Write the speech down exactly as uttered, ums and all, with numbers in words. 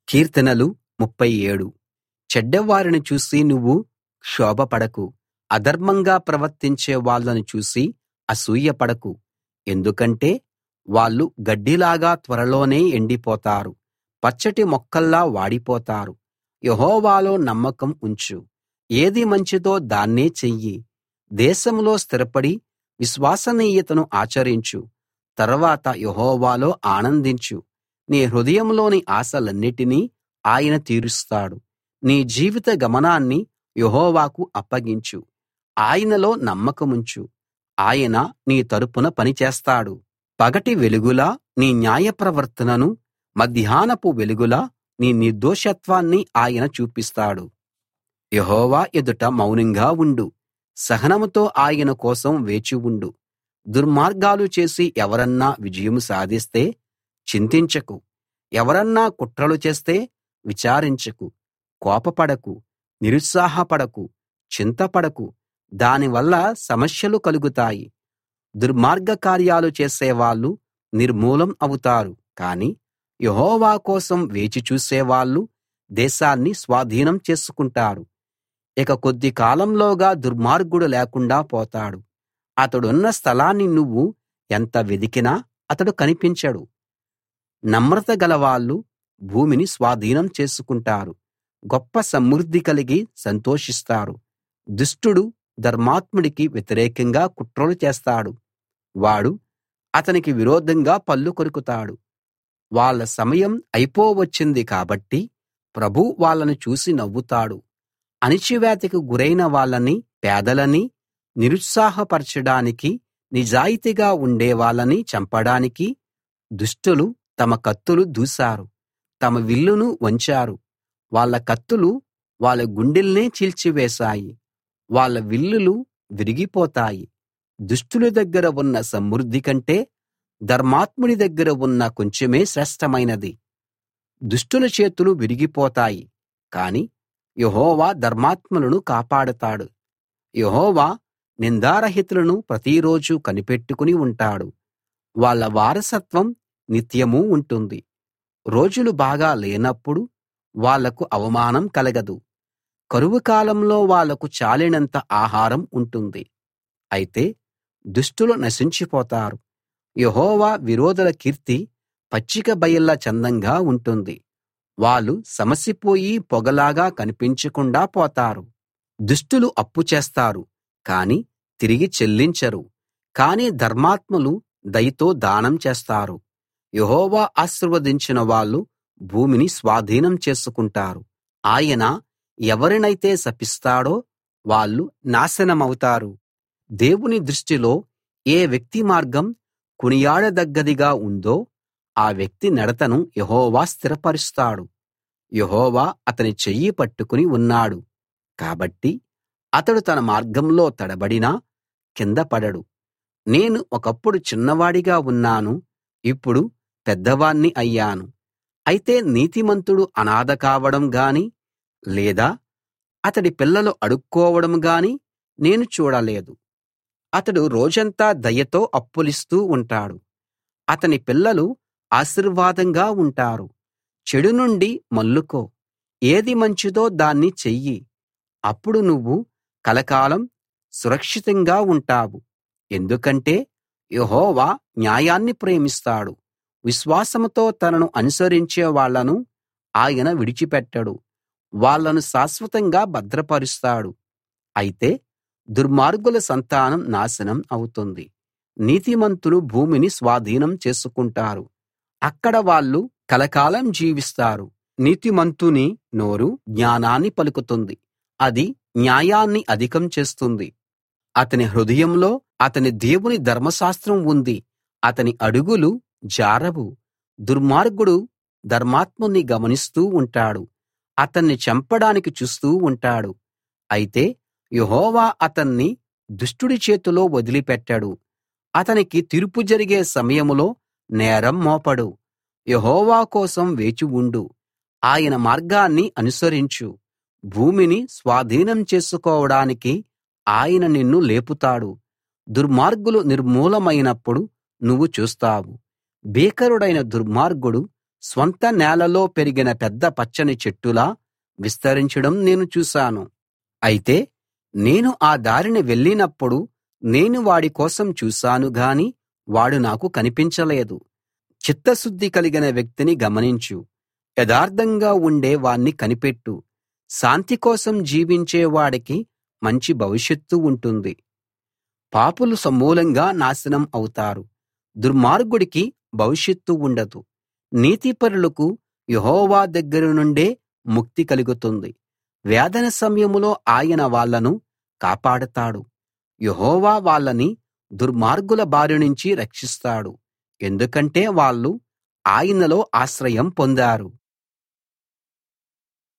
కీర్తనలు ముప్ఫై ఏడు. చెడ్డవారిని చూసి నువ్వు క్షోభపడకు, అధర్మంగా ప్రవర్తించే వాళ్ళను చూసి అసూయపడకు. ఎందుకంటే వాళ్ళు గడ్డిలాగా త్వరలోనే ఎండిపోతారు, పచ్చటి మొక్కల్లా వాడిపోతారు. యెహోవాలో నమ్మకం ఉంచు, ఏది మంచిదో దాన్నే చెయ్యి. దేశంలో స్థిరపడి విశ్వసనీయతను ఆచరించు. తర్వాత యెహోవాలో ఆనందించు. నీ హృదయంలోని ఆశలన్నిటినీ ఆయన తీరుస్తాడు. నీ జీవిత గమనాన్ని యెహోవాకు అప్పగించు, ఆయనలో నమ్మకముంచు. ఆయన నీ తరపున పని చేస్తాడు. పగటి వెలుగులా నీ న్యాయప్రవర్తనను, మధ్యాహ్నపు వెలుగులా నీ నిర్దోషత్వాన్ని ఆయన చూపిస్తాడు. యెహోవా ఎదుట మౌనంగా ఉండు, సహనంతో ఆయన కోసం వేచి ఉండు. దుర్మార్గాలు చేసి ఎవరన్నా విజయం సాధిస్తే చింతించకు, ఎవరన్నా కుట్రలు చేస్తే విచారించకు. కోపపడకు, నిరుత్సాహపడకు, చింతపడకు, దానివల్ల సమస్యలు కలుగుతాయి. దుర్మార్గ కార్యాలు చేసేవాళ్ళు నిర్మూలం అవుతారు, కానీ యెహోవా కోసం వేచి చూసేవాళ్ళు దేశాన్ని స్వాధీనం చేసుకుంటారు. ఇక కొద్ది కాలంలోగా దుర్మార్గుడు లేకుండా పోతాడు. అతడున్న స్థలాన్ని నువ్వు ఎంత వెదికినా అతడు కనిపించడు. నమ్రత గలవాళ్ళు భూమిని స్వాధీనం చేసుకుంటారు, గొప్ప సమృద్ధి కలిగి సంతోషిస్తారు. దుష్టుడు ధర్మాత్ముడికి వ్యతిరేకంగా కుట్రలు చేస్తాడు, వాడు అతనికి విరోధంగా పళ్ళు కొరుకుతాడు. వాళ్ళ సమయం అయిపోవచ్చింది కాబట్టి ప్రభువు వాళ్ళను చూసి నవ్వుతాడు. అణిచివేతకు గురైన వాళ్ళని, పేదలని నిరుత్సాహపరచడానికి, నిజాయితీగా ఉండేవాళ్ళని చంపడానికి దుష్టులు తమ కత్తులు దూశారు, తమ విల్లును వంచారు. వాళ్ళ కత్తులు వాళ్ళ గుండెల్నే చీల్చివేశాయి, వాళ్ళ విల్లులు విరిగిపోతాయి. దుష్టుల దగ్గర ఉన్న సమృద్ధి కంటే ధర్మాత్ముడి దగ్గర ఉన్న కొంచెమే శ్రేష్ఠమైనది. దుష్టుల చేతులు విరిగిపోతాయి, కానీ యెహోవా ధర్మాత్ములను కాపాడతాడు. యెహోవా నిందారహితులను ప్రతిరోజూ కనిపెట్టుకుని ఉంటాడు. వాళ్ళ వారసత్వం నిత్యమూ ఉంటుంది. రోజులు బాగా లేనప్పుడు వాళ్లకు అవమానం కలగదు. కరువు కాలంలో వాళ్లకు చాలినంత ఆహారం ఉంటుంది. అయితే దుష్టులు నశించిపోతారు. యెహోవా విరోధుల కీర్తి పచ్చిక బయళ్ళ చందంగా ఉంటుంది. వాళ్ళు సమసిపోయి పొగలాగా కనిపించకుండా పోతారు. దుష్టులు అప్పు చేస్తారు, కానీ తిరిగి చెల్లించరు. కానీ ధర్మాత్ములు దయతో దానం చేస్తారు. యెహోవా ఆశీర్వదించిన వాళ్ళు భూమిని స్వాధీనం చేసుకుంటారు. ఆయన ఎవరినైతే శపిస్తాడో వాళ్ళు నాశనమవుతారు. దేవుని దృష్టిలో ఏ వ్యక్తి మార్గం కొనియాడదగ్గదిగా ఉందో ఆ వ్యక్తి నడతను యెహోవా స్థిరపరుస్తాడు. యెహోవా అతని చెయ్యి పట్టుకుని ఉన్నాడు కాబట్టి అతడు తన మార్గంలో తడబడినా కింద పడడు. నేను ఒకప్పుడు చిన్నవాడిగా ఉన్నాను, ఇప్పుడు పెద్దవాణ్ణి అయ్యాను. అయితే నీతిమంతుడు అనాథ కావడం గానీ, లేదా అతడి పిల్లలు అడుక్కోవడం గానీ నేను చూడలేదు. అతడు రోజంతా దయతో అప్పులిస్తూ ఉంటాడు. అతని పిల్లలు ఆశీర్వాదంగా ఉంటారు. చెడు నుండి మళ్లుకో, ఏది మంచిదో దాన్ని చెయ్యి. అప్పుడు నువ్వు కలకాలం సురక్షితంగా ఉంటావు. ఎందుకంటే యెహోవా న్యాయాన్ని ప్రేమిస్తాడు. విశ్వాసంతో తనను అనుసరించే వాళ్ళను ఆయన విడిచిపెట్టడు. వాళ్ళను శాశ్వతంగా భద్రపరుస్తాడు. అయితే దుర్మార్గుల సంతానం నాశనం అవుతుంది. నీతిమంతులు భూమిని స్వాధీనం చేసుకుంటారు, అక్కడ వాళ్ళు కలకాలం జీవిస్తారు. నీతిమంతుని నోరు జ్ఞానాన్ని పలుకుతుంది, అది న్యాయాన్ని అధికం చేస్తుంది. అతని హృదయంలో అతని దేవుని ధర్మశాస్త్రం ఉంది, అతని అడుగులు జారవు. దుర్మార్గుడు ధర్మాత్ముణ్ణి గమనిస్తూ ఉంటాడు, అతన్ని చంపడానికి చూస్తూ ఉంటాడు. అయితే యెహోవా అతన్ని దుష్టుడి చేతిలో వదిలిపెట్టడు. అతనికి తీర్పు జరిగే సమయంలో నేరం మోపడు. యెహోవా కోసం వేచి ఉండు, ఆయన మార్గాన్ని అనుసరించు. భూమిని స్వాధీనం చేసుకోవడానికి ఆయన నిన్ను లేపుతాడు. దుర్మార్గులు నిర్మూలమైనప్పుడు నువ్వు చూస్తావు. భీకరుడైన దుర్మార్గుడు స్వంత నేలలో పెరిగిన పెద్ద పచ్చని చెట్టులా విస్తరించడం నేను చూశాను. అయితే నేను ఆ దారిన వెళ్ళినప్పుడు నేను వాడి కోసం చూశాను గాని వాడు నాకు కనిపించలేదు. చిత్తశుద్ధి కలిగిన వ్యక్తిని గమనించు, యథార్థంగా ఉండే వాణ్ణి కనిపెట్టు. శాంతి కోసం జీవించే వాడికి మంచి భవిష్యత్తు ఉంటుంది. పాపులు సమూలంగా నాశనం అవుతారు, దుర్మార్గుడికి భవిష్యత్తు ఉండదు. నీతిపరులకు యెహోవా దగ్గర నుండే ముక్తి కలుగుతుంది. వేదన సమయంలో ఆయన వాళ్ళను కాపాడతాడు. యెహోవా వాళ్ళని దుర్మార్గుల బారినుంచి రక్షిస్తాడు, ఎందుకంటే వాళ్ళు ఆయనలో ఆశ్రయం పొందారు.